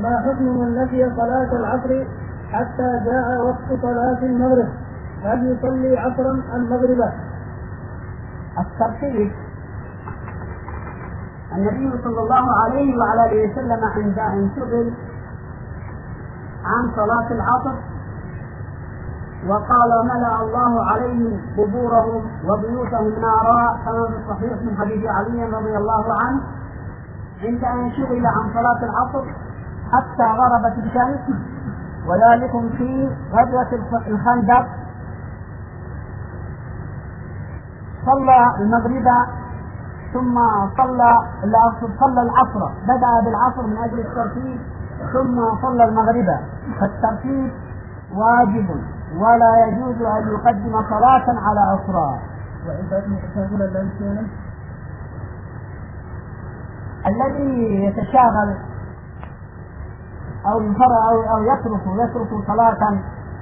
ما حكم من نسي صلاة العصر حتى جاء وقت صلاة المغرب؟ هل يصلي عصرا أم مغربا؟ الترتيب: النبي صلى الله عليه وعلى آله وسلم عند انشغل عن صلاة العصر وقال: ملأ الله عليهم قبورهم وبيوتهم نارا، كما في الصحيح من حديث علي رضي الله عنه، عند أن شغل عن صلاة العصر حتى غربت الشمس، وذلك في غزوة الخندق. صلى المغرب ثم صلى العصر، بدأ بالعصر من أجل الترتيب ثم صلى المغرب، فالترتيب واجب ولا يجوز أن يقدم صلاة على أخرى. الذي يتشاغل أو يترك صلاة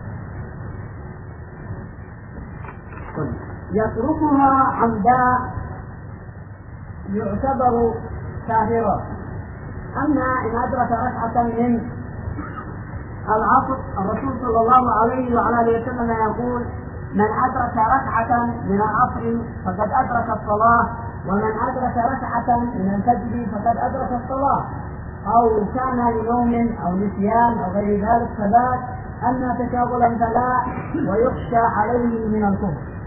يتركها عمدا يعتبر كافرا. أما إن أدرك ركعة من العصر، الرسول صلى الله عليه وعلى آله وسلم يقول: من أدرك ركعة من العصر فقد أدرك الصلاة، ومن أدرك ركعة من الفجر فقد أدرك الصلاة، أو كان لنوم أو نسيان أو غير ذلك فذاك، أما تشاغلا فلا، ويخشى عليه من الكفر.